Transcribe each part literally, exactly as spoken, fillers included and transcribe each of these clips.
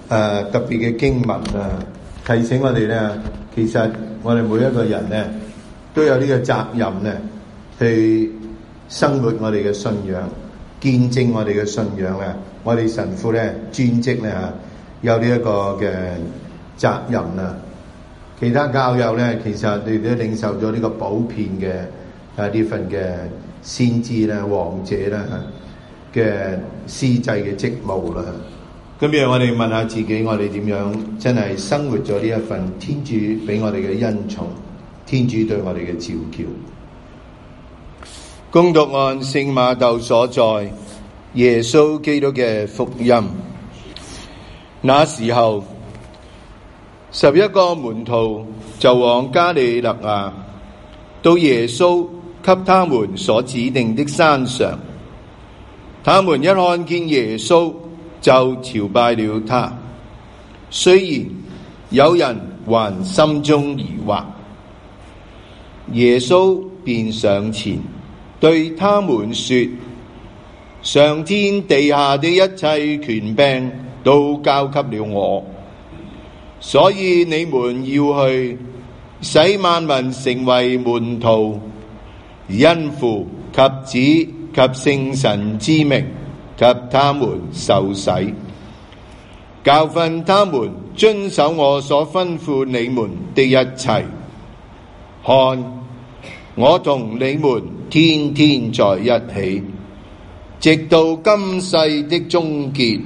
呃、特別嘅經文啊，提醒我哋咧，其實我哋每一個人咧都有呢個責任咧，去生活我哋嘅信仰，見證我哋嘅信仰啊！我哋神父咧專職咧嚇，有呢一個嘅責任啊！其他教友咧，其實你哋都領受咗呢個普遍嘅啊呢份嘅先知啦、王者啦嘅司祭嘅職務啦。咁讓我哋問下自己，我哋點樣真係生活咗呢一份天主俾我哋嘅恩寵，天主對我哋嘅召叫。恭讀按聖馬竇所載耶穌基督嘅福音。那時候，十一個門徒就往加里肋亞，到耶穌給他們所指定的山上。他們一看見耶穌，就朝拜了他。雖然有人還心中疑惑，耶穌便上前對他們說：上天地下的一切權柄都交給了我，所以你們要去，使萬民成為門徒，因父及子及聖神之名，給他們受洗，教訓他們遵守我所吩咐你們的一切。看，我同你們天天在一起，直到今世的終結。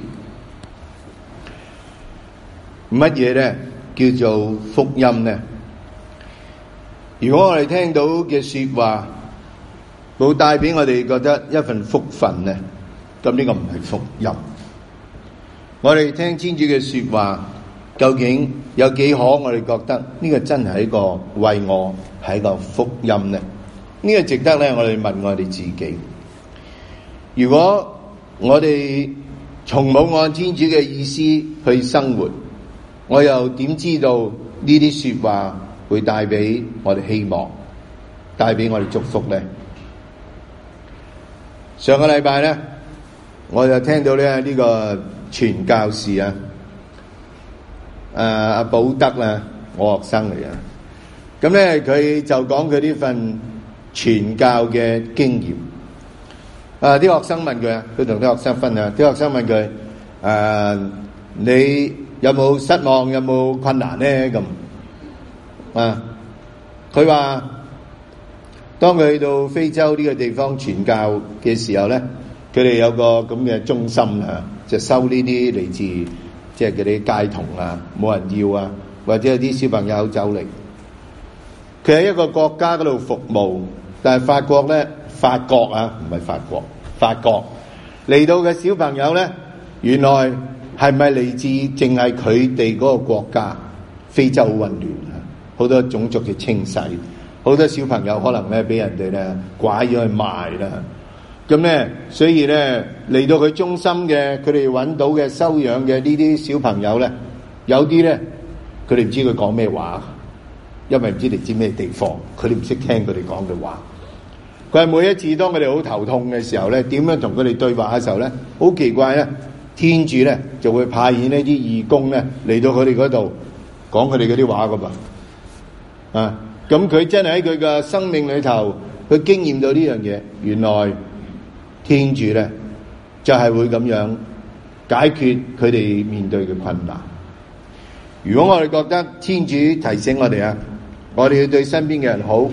乜嘢呢？叫做福音呢？如果我哋聽到嘅說話冇帶俾我哋覺得一份福分呢，咁呢個唔係福音。我哋聽天主嘅說話，究竟有幾可我哋覺得呢個真係一個為我係一個福音呢？呢個值得咧，我哋問我哋自己。如果我哋從冇按天主嘅意思去生活，我又點知道呢啲說話會帶俾我哋希望，帶俾我哋祝福呢？上個禮拜咧，我就聽到咧呢個傳教士啊，誒阿保德啊，我學生嚟啊，咁咧佢就講佢呢份傳教嘅經驗。啊，啲學生問佢啊，佢同啲學生分享，啲學生問佢：誒，你有冇失望？有冇困難咧？咁啊，佢話當佢去到非洲呢個地方傳教嘅時候咧，佢哋有個咁嘅中心啊，就收呢啲嚟自即係嗰啲街童啊，冇人要啊，或者有啲小朋友走嚟。佢喺一個國家嗰度服務，但係法國咧，法國啊，唔係法國，法國嚟到嘅小朋友咧，原來係咪嚟自淨係佢哋嗰個國家？非洲好混亂啊，好多種族嘅清洗，好多小朋友可能咧俾人哋咧拐咗去賣啦。咁咧，所以咧嚟到佢中心嘅，佢哋揾到嘅收養嘅呢啲小朋友咧，有啲咧佢哋唔知佢講咩話，因為唔知嚟自咩地方，佢哋唔識聽佢哋講嘅話。佢係每一次當佢哋好頭痛嘅時候咧，點樣同佢哋對話嘅時候咧，好奇怪咧，天主咧就會派遣呢啲義工咧嚟到佢哋嗰度講佢哋嗰啲話噶噃。啊，咁佢真係喺佢嘅生命裏頭，佢經驗到呢樣嘢，原來天主咧就係會咁樣解決佢哋面對嘅困難。如果我哋覺得天主提醒我哋啊，我哋要對身邊嘅人好，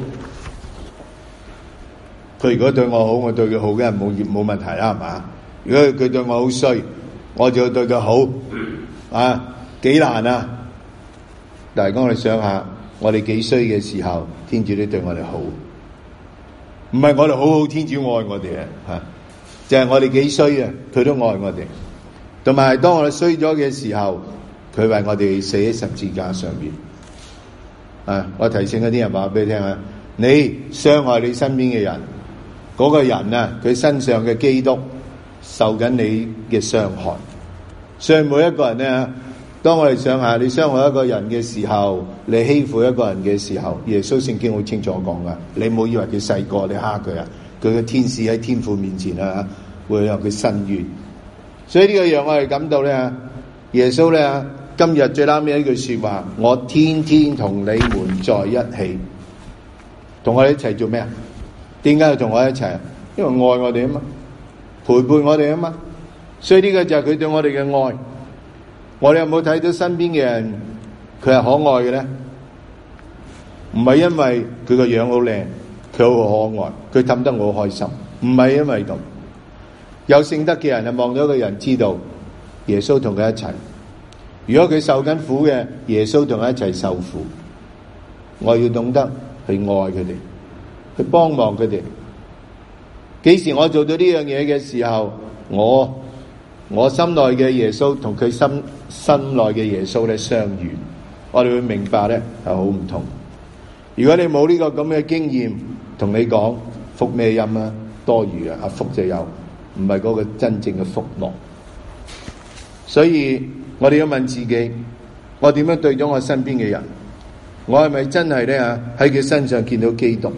佢如果對我好，我對佢好嘅冇冇問題啦，係嘛？如果佢對我好衰，我就要對佢好，啊，幾難啊！但係我哋想下，我哋幾衰嘅時候，天主都對我哋好，唔係我哋好好，天主愛我哋啊，吓，就係我哋幾衰啊，佢都愛我哋。同埋當我哋衰咗嘅時候，佢為我哋死喺十字架上面。啊，我提醒一啲人話俾你聽啊，你傷害你身邊嘅人，嗰個人啊，佢身上嘅基督受緊你嘅傷害。所以每一個人咧，當我哋想下你傷害一個人嘅時候，你欺負一個人嘅時候，耶穌聖經好清楚講噶，你唔好以為佢細個你蝦佢啊，佢嘅天使喺天父面前啊，會有佢伸冤。所以呢個讓我哋感到咧， 耶穌咧今日最啱尾一句說話，我天天同你們在一起，同我哋一齊做咩啊？點解要同我一齊啊？因為愛我哋啊嘛，陪伴我哋啊嘛，所以呢個就係佢對我哋嘅愛。我哋有冇睇到身邊嘅人佢係可愛嘅咧？唔係因為佢個樣好靚，佢好可愛，佢氹得我好開心，唔係因為咁。有聖德嘅人係望到一個人知道耶穌同佢一齊。如果佢受緊苦嘅，耶穌同佢一齊受苦。我要懂得去愛佢哋，去幫忙佢哋。幾時我做到呢樣嘢嘅時候，我我心內嘅耶穌同佢心心內嘅耶穌咧相遇，我哋會明白咧係好唔同。如果你冇呢個咁嘅經驗，同你講福咩音啊，多餘啊，福就有，唔係嗰個真正嘅福樂。所以我哋要問自己，我點樣對咗我身邊嘅人？我係咪真係咧啊喺佢身上見到基督？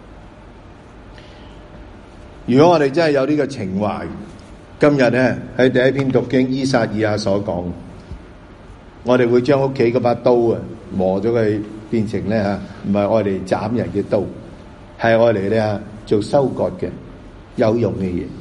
如果我哋真係有呢個情懷，今日咧喺第一篇讀經依撒意亞所講，我哋會將屋企嗰把刀啊磨咗佢，變成咧吓唔係愛嚟斬人嘅刀，係愛嚟咧做收割嘅有用嘅嘢。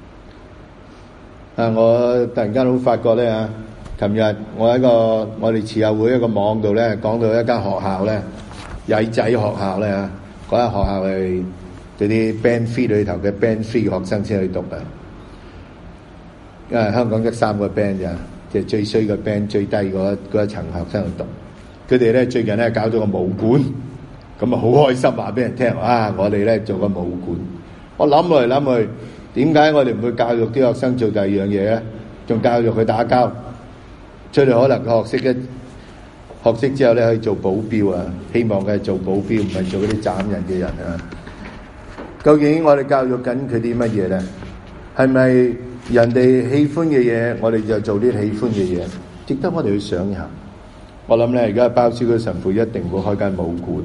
啊！我突然間好發覺咧啊，琴日我喺個我哋慈幼會一個網度咧講到一間學校咧，曳仔學校咧啊，嗰間學校係嗰啲 Band Three 裏頭嘅 Band Three 學生先去讀啊。因為香港得三個 band 咋，即係最衰個 band 最低嗰嗰一層學生去讀。佢哋咧最近咧搞咗個武館，咁啊好開心話俾人聽啊！我哋咧做個武館。我諗來諗去，點解我哋唔會教育啲學生做第二樣嘢咧？仲教育佢打交，出嚟可能佢學識一學識之後咧可以做保鏢啊！希望佢係做保鏢，唔係做嗰啲斬人嘅人啊！究竟我哋教育緊佢啲乜嘢咧？係咪人哋喜歡嘅嘢，我哋就做啲喜歡嘅嘢？值得我哋去想一下。我諗咧，而家包書嗰神父一定會開間武館。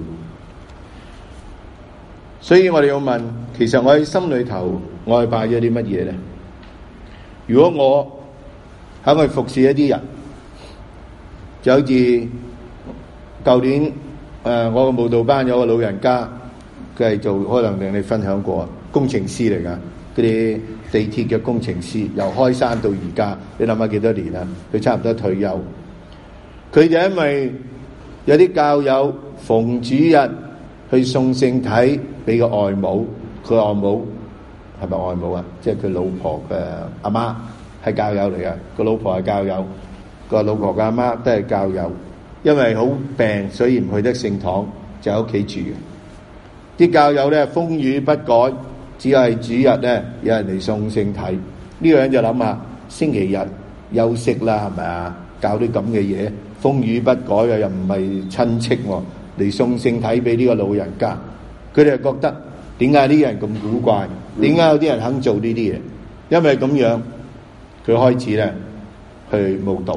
所以我哋要問，其實我喺心裏頭，我係拜咗啲乜嘢咧？如果我喺去服侍一啲人，就好似舊年誒、呃，我個舞蹈班有個老人家，佢係做可能令你分享過工程師嚟㗎，嗰啲地鐵嘅工程師，由開山到而家，你諗下幾多年啦？佢差唔多退休。佢就因為有啲教友逢主日去送聖體俾個外母，佢外母係咪外母啊？即係佢老婆嘅阿媽係教友嚟嘅，個老婆係教友，個老婆嘅阿媽都係教友。因為好病，所以唔去得聖堂，就喺屋企住嘅。啲教友咧風雨不改，只係主日咧有人嚟送聖體。呢個人就諗下星期日休息啦，係咪啊？搞啲咁嘅嘢。風雨不改嘅又唔係親戚喎，嚟送聖體俾呢個老人家，佢哋係覺得點解呢啲人咁古怪？點解有啲人肯做呢啲嘢？因為咁樣，佢開始咧去舞蹈。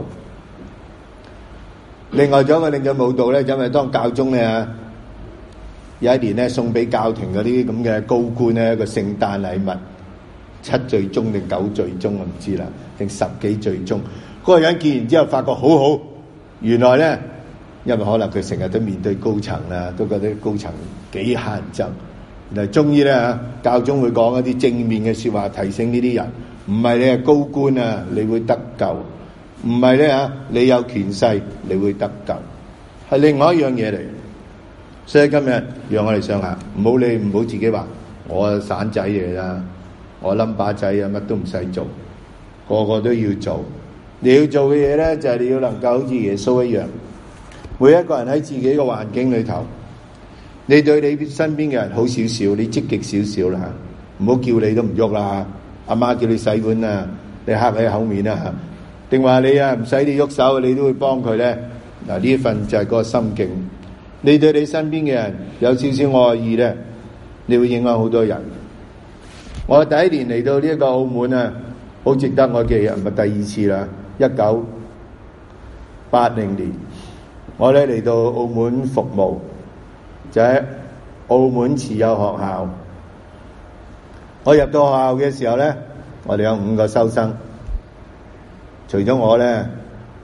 另外仲有一個另嘅舞蹈咧，因為當教宗咧有一年咧送俾教廷嗰啲咁嘅高官咧一個聖誕禮物，七罪宗定九罪宗我唔知啦，定十幾罪宗。嗰個人見完之後發覺好好。原來咧，因為可能佢成日都面對高層啦，都覺得高層幾乞人憎。原來終於咧嚇，教宗會講一啲正面嘅説話，提醒呢啲人，唔係你係高官啊，你會得救；唔係咧嚇，你有權勢，你會得救，係另外一樣嘢嚟。所以今日讓我哋想下，唔好你唔好自己話我係散仔嚟啦，我冧把仔啊，乜都唔使做，個個都要做。你要做嘅嘢咧，就係你要能夠好似耶穌一樣，每一個人喺自己嘅環境裏頭，你對你身邊嘅人好少少，你積極少少啦，唔好叫你都唔喐啦。阿媽叫你洗碗啊，你黑喺口面啊，定話你啊唔使你喐手，你都會幫佢咧。嗱，呢一份就係嗰個心境。你對你身邊嘅人有少少愛意咧，你會影響好多人。我第一年嚟到呢一個澳門啊，好值得我記，唔係第二次啦。一九八零年，我咧嚟到澳門服務，就喺澳門慈幼學校。我入到學校嘅時候咧，我哋有五個修生，除咗我咧，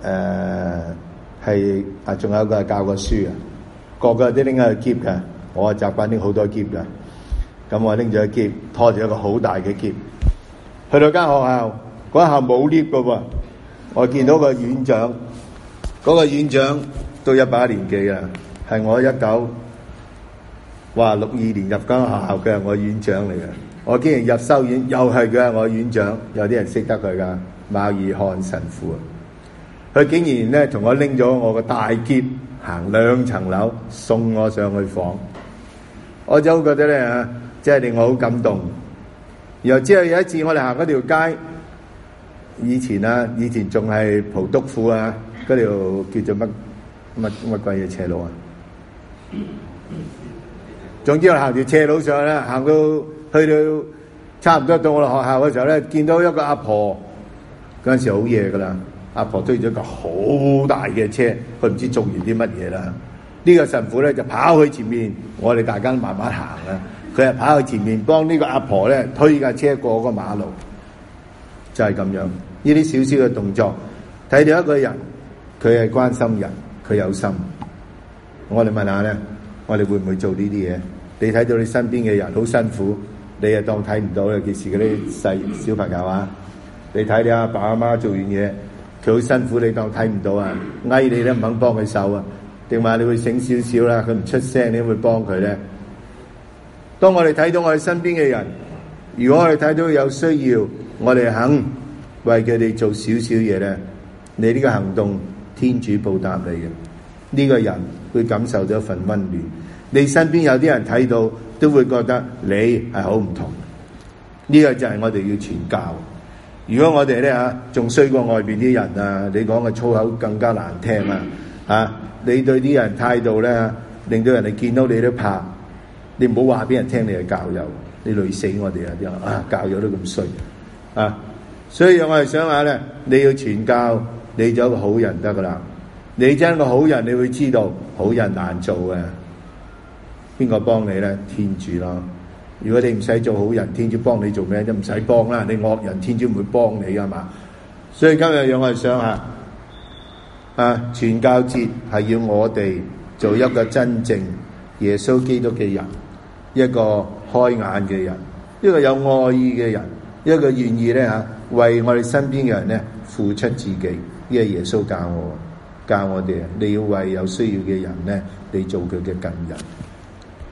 係啊，仲有一個係教過書啊，個個都拎咗去篋嘅，我習慣拎好多篋嘅。咁我拎咗個篋，拖住一個好大嘅篋，去到間學校，嗰間學校冇 lift 嘅喎。我見到個院長，嗰、嗰個院長都一把年紀啦，係我一九話六二年入間學校嘅，我院長嚟嘅。我竟然入修院，又係佢係我院長，有啲人識得佢噶，馬爾漢神父啊。佢竟然咧同我拎咗我個大篋，行兩層樓，送我上去房。我就覺得咧嚇，真係令我好感動。然後之後有一次我哋行嗰條街，以前啊，以前仲係葡督府啊，嗰條叫做乜乜乜鬼嘢斜路啊。總之我行條斜路上去啦，行到去到差唔多到我哋學校嘅時候咧，見到一個阿婆，嗰陣時好夜噶啦，阿婆推咗一個好大嘅車，佢唔知做完啲乜嘢啦。呢個神父咧就跑去前面，我哋大家慢慢行啦。佢係跑去前面幫呢個阿婆咧推架車過個馬路，就係咁樣。呢啲少少嘅動作，睇到一個人，佢係關心人，佢有心。我哋問下咧，我哋會唔會做呢啲嘢？你睇到你身邊嘅人好辛苦，你又當睇唔到咧？尤其是嗰啲細小朋友啊，你睇你阿爸阿媽做完嘢，佢好辛苦，你當睇唔到啊？嗌你都唔肯幫佢手啊？定話你會醒少少啦？佢唔出聲，你會幫佢咧？當我哋睇到我哋身邊嘅人，如果我哋睇到有需要，我哋肯為佢哋做少少嘢咧，你呢個行動，天主報答你嘅。呢個人會感受到一份溫暖。你身邊有啲人睇到，都會覺得你係好唔同。呢個就係我哋要傳教。如果我哋咧嚇仲衰過外邊啲人啊，你講嘅粗口更加難聽啊！嚇，你對啲人態度咧，令到人哋見到你都怕。你唔好話俾人聽你係教友，你累死我哋啊！啲啊教友都咁衰啊！所以我係想話咧，你要傳教，你做一個好人得噶啦。你真係個好人，你會知道好人難做嘅。邊個幫你咧？天主咯。如果你唔使做好人，天主幫你做咩都唔使幫啦。你惡人，天主唔會幫你噶嘛。所以今日讓我哋想下啊，傳教節係要我哋做一個真正耶穌基督嘅人，一個開眼嘅人，一個有愛意嘅人，一個願意咧嚇為我哋身邊嘅人咧付出自己。呢個耶穌教我教我哋啊，你要為有需要嘅人咧，你做佢嘅近人。